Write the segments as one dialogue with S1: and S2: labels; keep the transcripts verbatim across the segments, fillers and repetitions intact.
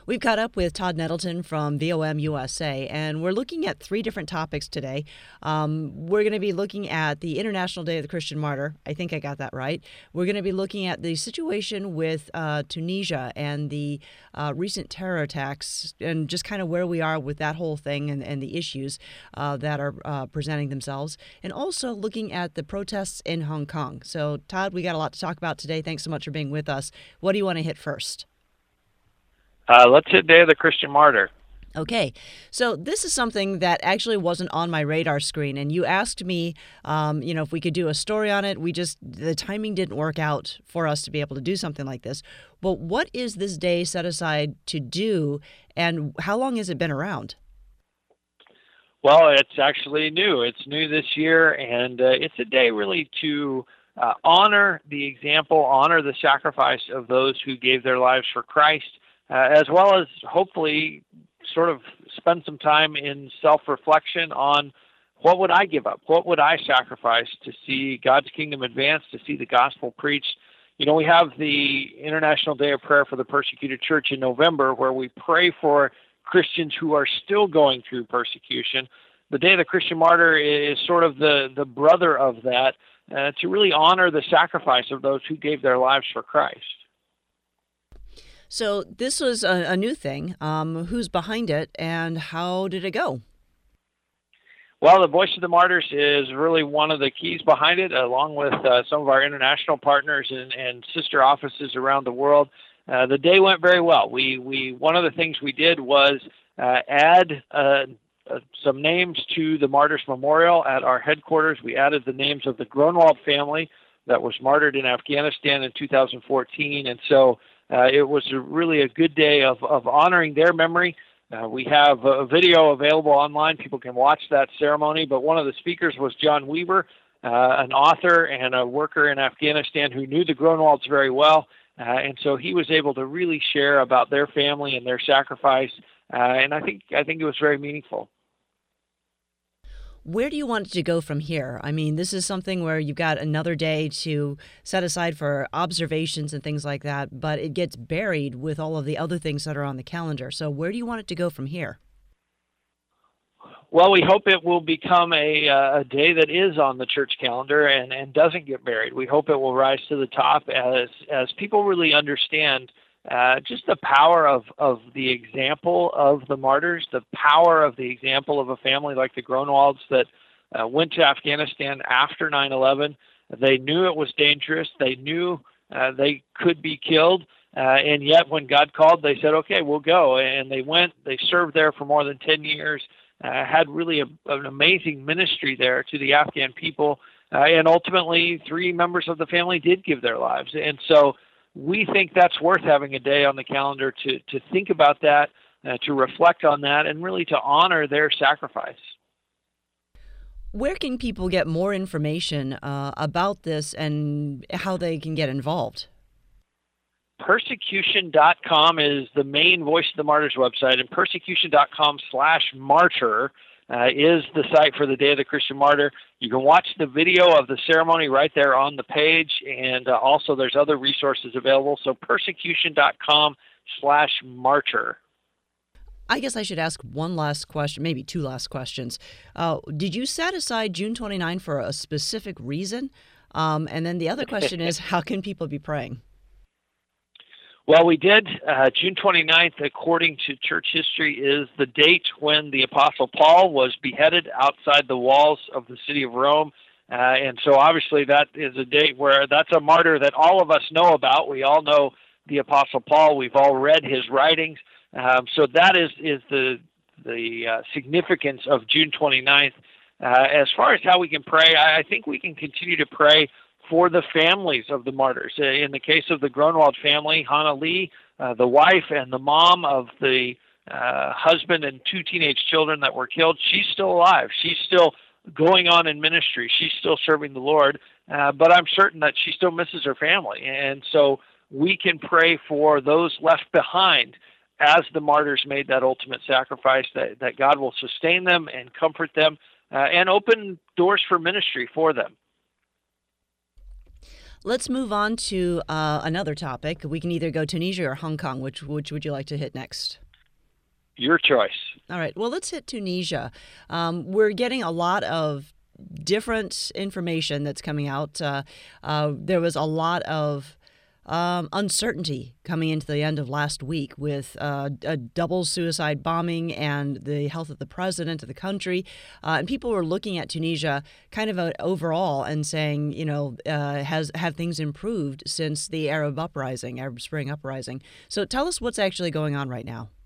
S1: We've caught up with Todd Nettleton from V O M U S A, and we're looking at three different topics today. Um, we're going to be looking at the International Day of the Christian Martyr. I think I got that right. We're going to be looking at the situation with uh, Tunisia and the uh, recent terror attacks and just kind of where we are with that whole thing and, and the issues uh, that are uh, presenting themselves, and also looking at the protests in Hong Kong. So, Todd, we got a lot to talk about today. Thanks so much for being with us. What do you want to hit first?
S2: Uh, let's hit Day of the Christian Martyr.
S1: Okay, so this is something that actually wasn't on my radar screen, and you asked me, um, you know, if we could do a story on it. We just, the timing didn't work out for us to be able to do something like this. But what is this day set aside to do, and how long has it been around?
S2: Well, it's actually new. It's new this year, and uh, it's a day really to uh, honor the example, honor the sacrifice of those who gave their lives for Christ. Uh, as well as hopefully sort of spend some time in self-reflection on what would I give up? What would I sacrifice to see God's kingdom advance, to see the gospel preached? You know, we have the International Day of Prayer for the Persecuted Church in November, where we pray for Christians who are still going through persecution. The Day of the Christian Martyr is sort of the, the brother of that, uh, to really honor the sacrifice of those who gave their lives for Christ.
S1: So this was a, a new thing. Um, who's behind it, and how did it go?
S2: Well, the Voice of the Martyrs is really one of the keys behind it, along with uh, some of our international partners and, and sister offices around the world. Uh, the day went very well. We we one of the things we did was uh, add uh, uh, some names to the Martyrs Memorial at our headquarters. We added the names of the Grunwald family that was martyred in Afghanistan in two thousand fourteen, and so Uh, it was a really a good day of, of honoring their memory. Uh, we have a video available online. People can watch that ceremony. But one of the speakers was John Weaver, uh, an author and a worker in Afghanistan who knew the Grunwalds very well. Uh, and so he was able to really share about their family and their sacrifice. Uh, and I think I think it was very meaningful.
S1: Where do you want it to go from here? I mean, this is something where you've got another day to set aside for observations and things like that, but it gets buried with all of the other things that are on the calendar. So where do you want it to go from here?
S2: Well, we hope it will become a, uh, a day that is on the church calendar and, and doesn't get buried. We hope it will rise to the top as as people really understand Uh, just the power of, of the example of the martyrs, the power of the example of a family like the Grunwalds that uh, went to Afghanistan after nine eleven. They knew it was dangerous. They knew uh, they could be killed. Uh, and yet when God called, they said, okay, we'll go. And they went. They served there for more than ten years, uh, had really a, an amazing ministry there to the Afghan people. Uh, and ultimately, three members of the family did give their lives. And so we think that's worth having a day on the calendar to, to think about that, uh, to reflect on that, and really to honor their sacrifice.
S1: Where can people get more information uh, about this and how they can get involved?
S2: Persecution dot com is the main Voice of the Martyrs website, and persecution dot com slash martyr Uh, is the site for the Day of the Christian Martyr. You can watch the video of the ceremony right there on the page, and uh, also there's other resources available. So persecution dot com slash martyr.
S1: I guess I should ask one last question, maybe two last questions. Uh, did you set aside June twenty-ninth for a specific reason? Um, and then the other question is, how can people be praying?
S2: Well, we did. Uh, June twenty-ninth, according to church history, is the date when the Apostle Paul was beheaded outside the walls of the city of Rome. Uh, and so obviously that is a date where that's a martyr that all of us know about. We all know the Apostle Paul. We've all read his writings. Um, so that is, is the, the uh, significance of June twenty-ninth. Uh, as far as how we can pray, I, I think we can continue to pray for the families of the martyrs. In the case of the Grunwald family, Hannah Lee, uh, the wife and the mom of the uh, husband and two teenage children that were killed, she's still alive. She's still going on in ministry. She's still serving the Lord, uh, but I'm certain that she still misses her family. And so we can pray for those left behind as the martyrs made that ultimate sacrifice, that, that God will sustain them and comfort them uh, and open doors for ministry for them.
S1: Let's move on to uh, another topic. We can either go Tunisia or Hong Kong. Which which would you like to hit next?
S2: Your choice.
S1: All right. Well, let's hit Tunisia. Um, we're getting a lot of different information that's coming out. Uh, uh, there was a lot of um, uncertainty coming into the end of last week with uh, a double suicide bombing and the health of the president of the country. Uh, and people were looking at Tunisia kind of a, overall and saying, you know, uh, has have things improved since the Arab uprising, Arab Spring uprising? So tell us what's actually going on right now.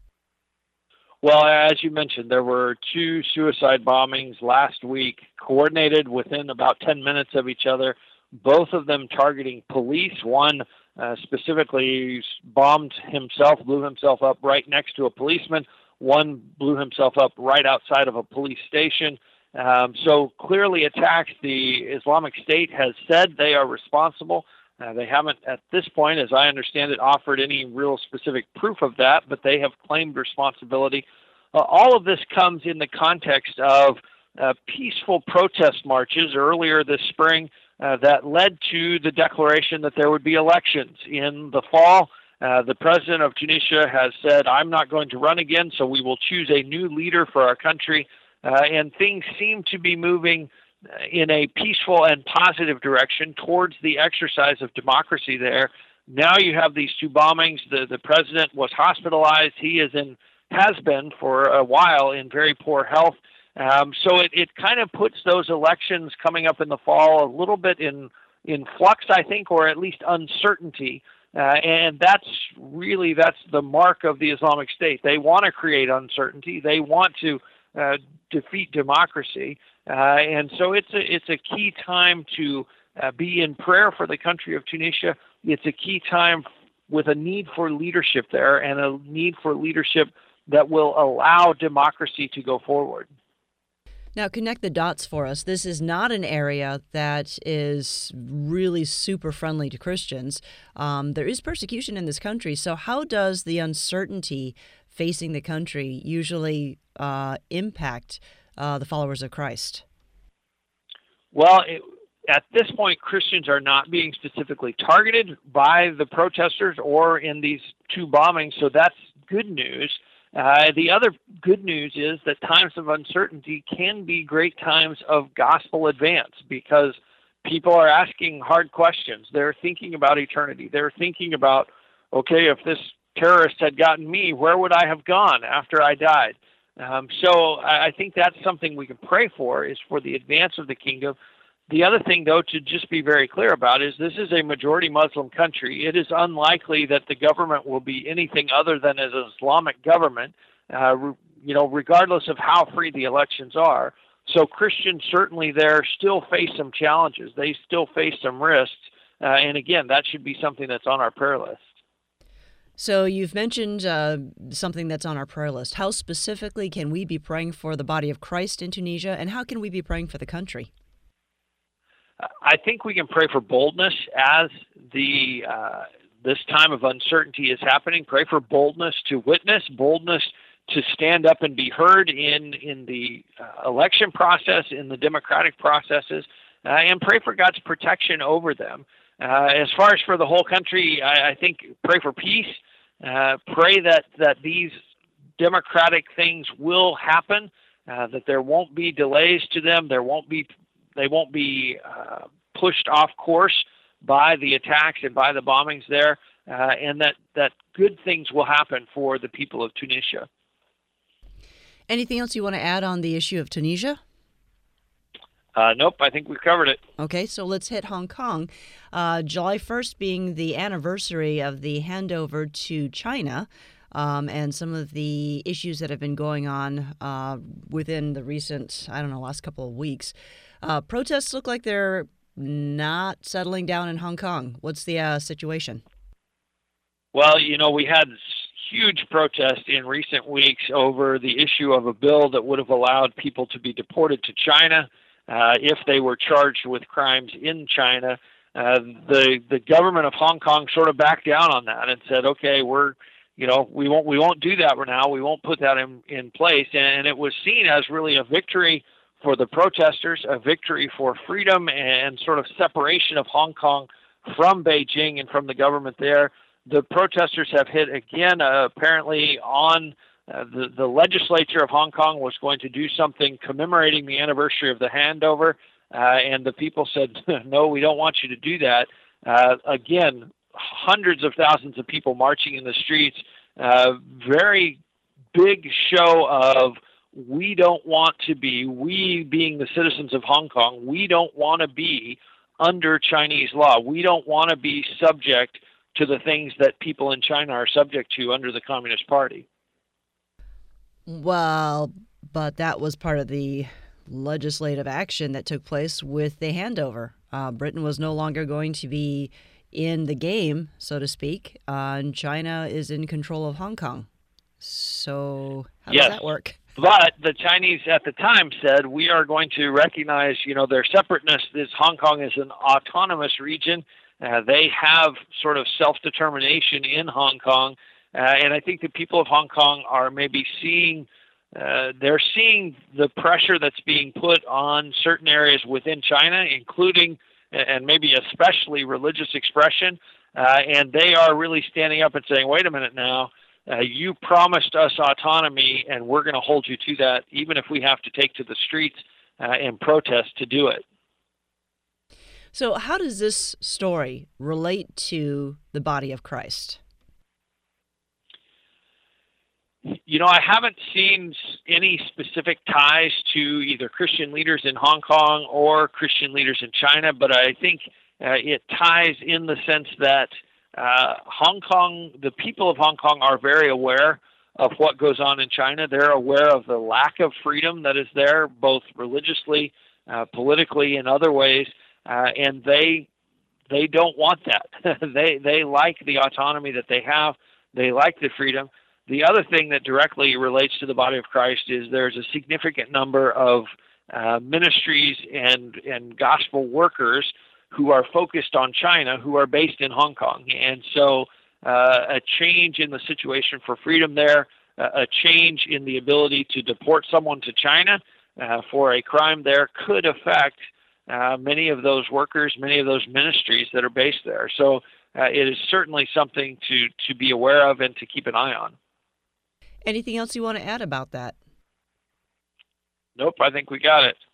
S2: Well, as you mentioned, there were two suicide bombings last week, coordinated within about ten minutes of each other, both of them targeting police. One uh, specifically bombed himself, blew himself up right next to a policeman. One blew himself up right outside of a police station. Um, so clearly attacked. The Islamic State has said they are responsible. Uh, they haven't, at this point, as I understand it, offered any real specific proof of that, but they have claimed responsibility. Uh, all of this comes in the context of uh, peaceful protest marches earlier this spring uh, that led to the declaration that there would be elections in the fall. Uh, the president of Tunisia has said, I'm not going to run again, so we will choose a new leader for our country. Uh, and things seem to be moving in a peaceful and positive direction towards the exercise of democracy there. Now you have these two bombings. The the president was hospitalized. He is in has been for a while in very poor health. Um, so it, it kind of puts those elections coming up in the fall a little bit in in flux, I think, or at least uncertainty. Uh, and that's really that's the mark of the Islamic State. They want to create uncertainty. They want to uh, defeat democracy. Uh, and so it's a, it's a key time to uh, be in prayer for the country of Tunisia. It's a key time with a need for leadership there and a need for leadership that will allow democracy to go forward.
S1: Now, connect the dots for us. This is not an area that is really super friendly to Christians. Um, there is persecution in this country. So how does the uncertainty facing the country usually uh, impact Uh, the followers of Christ?
S2: Well, it, at this point, Christians are not being specifically targeted by the protesters or in these two bombings, so that's good news. Uh, the other good news is that times of uncertainty can be great times of gospel advance because people are asking hard questions. They're thinking about eternity. They're thinking about, okay, if this terrorist had gotten me, where would I have gone after I died? Um, so I think that's something we can pray for, is for the advance of the kingdom. The other thing, though, to just be very clear about is this is a majority Muslim country. It is unlikely that the government will be anything other than an Islamic government, uh, you know, regardless of how free the elections are. So Christians certainly there still face some challenges. They still face some risks. Uh, and again, that should be something that's on our prayer list.
S1: So you've mentioned uh, something that's on our prayer list. How specifically can we be praying for the body of Christ in Tunisia, and how can we be praying for the country?
S2: I think we can pray for boldness as the uh, this time of uncertainty is happening. Pray for boldness to witness, boldness to stand up and be heard in in the uh, election process, in the democratic processes, uh, and pray for God's protection over them. Uh, as far as for the whole country, I, I think pray for peace. Uh, pray that, that these democratic things will happen, uh, that there won't be delays to them, there won't be they won't be uh, pushed off course by the attacks and by the bombings there, uh, and that, that good things will happen for the people of Tunisia.
S1: Anything else you want to add on the issue of Tunisia?
S2: Uh, nope, I think we've covered it.
S1: Okay, so let's hit Hong Kong. Uh, July first being the anniversary of the handover to China, um, and some of the issues that have been going on uh, within the recent, I don't know, last couple of weeks. Uh, protests look like they're not settling down in Hong Kong. What's the uh, situation?
S2: Well, you know, we had huge protest in recent weeks over the issue of a bill that would have allowed people to be deported to China uh, if they were charged with crimes in China. Uh, the the government of Hong Kong sort of backed down on that and said, okay, we're, you know, we won't we won't do that for now. We won't put that in, in place. And it was seen as really a victory for the protesters, a victory for freedom and sort of separation of Hong Kong from Beijing and from the government there. The protesters have hit again, uh, apparently on uh, the, the legislature of Hong Kong was going to do something commemorating the anniversary of the handover, uh, and the people said, no, we don't want you to do that. Uh, again, hundreds of thousands of people marching in the streets, uh, very big show of we don't want to be, we being the citizens of Hong Kong, we don't want to be under Chinese law. We don't want to be subject to the things that people in China are subject to under the Communist Party.
S1: Well, but that was part of the legislative action that took place with the handover. Uh, Britain was no longer going to be in the game, so to speak, uh, and China is in control of Hong Kong. So how
S2: yes.
S1: does that work?
S2: But the Chinese at the time said, we are going to recognize, you know, their separateness. This Hong Kong is an autonomous region. Uh, they have sort of self-determination in Hong Kong. Uh, and I think the people of Hong Kong are maybe seeing, uh, they're seeing the pressure that's being put on certain areas within China, including and maybe especially religious expression. Uh, and they are really standing up and saying, wait a minute now, uh, you promised us autonomy and we're going to hold you to that, even if we have to take to the streets uh, and protest to do it.
S1: So how does this story relate to the body of Christ?
S2: You know, I haven't seen any specific ties to either Christian leaders in Hong Kong or Christian leaders in China, but I think uh, it ties in the sense that uh, Hong Kong, the people of Hong Kong are very aware of what goes on in China. They're aware of the lack of freedom that is there, both religiously, uh, politically, and other ways. Uh, and they they don't want that. they they like the autonomy that they have. They like the freedom. The other thing that directly relates to the body of Christ is there's a significant number of uh, ministries and and gospel workers who are focused on China, who are based in Hong Kong. And so uh, a change in the situation for freedom there, uh, a change in the ability to deport someone to China uh, for a crime there could affect Uh, many of those workers, many of those ministries that are based there. So uh, it is certainly something to, to be aware of and to keep an eye on.
S1: Anything else you want to add about that?
S2: Nope, I think we got it.